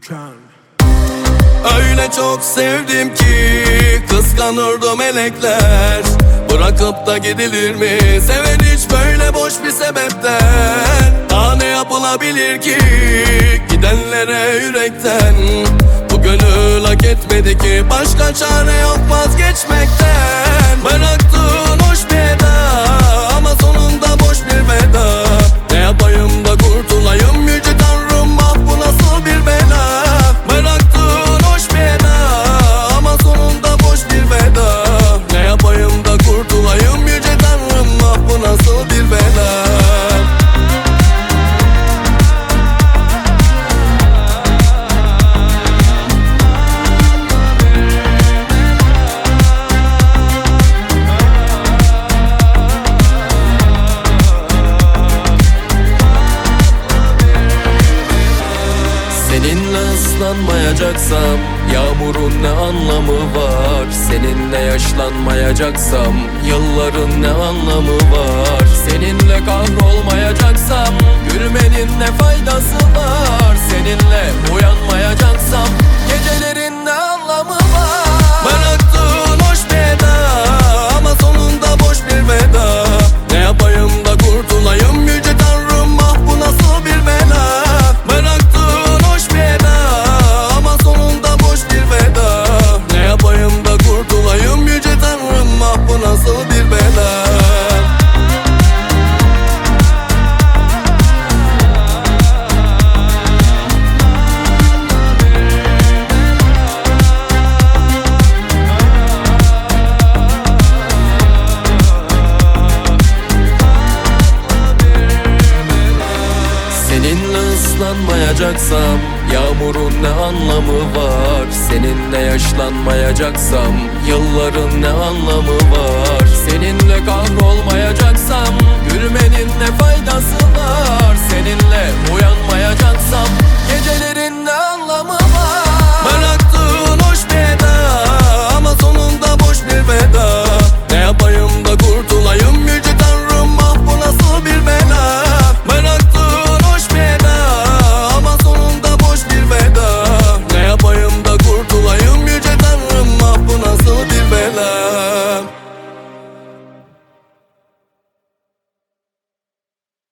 Türkan. Öyle çok sevdim ki kıskanırdı melekler. Bırakıp da gidilir mi seven hiç böyle boş bir sebepten? Daha ne yapılabilir ki gidenlere yürekten? Bu gönül hak etmedi ki başka çare yok vazgeçmekten. Bıraktığın hoş bir eda ama sonunda boş bir veda. Ne yapayım da kurtulayım yüce tanrım, ah bu nasıl bir bela? Bıraktığın hoş bir eda ama sonunda boş bir veda. Ne yapayım da kurtulayım yüce tanrım, ah bu nasıl bir bela? Seninle ıslanmayacaksam yağmurun ne anlamı var? Seninle yaşlanmayacaksam yılların ne anlamı var? Seninle kahrolmayacaksam gülmenin ne faydası var? Seninle uyanmayacaksam gecelerin ne anlamı var? Bıraktığın hoş bir eda ama sonunda boş bir veda. Ne yapayım da kurtulayım yüce tanrım, ah bu nasıl bir bela? Bıraktığın hoş bir eda ama sonunda boş bir veda. Ne yapayım da kurtulayım yüce tanrım, ah bu nasıl bir bela? Seninle ıslanmayacaksam yağmurun ne anlamı var? Seninle yaşlanmayacaksam yılların ne anlamı var? Seninle kahrolmayacaksam gülmenin ne faydası var? Seninle uyanmayacaksam gecelerin ne anlamı var?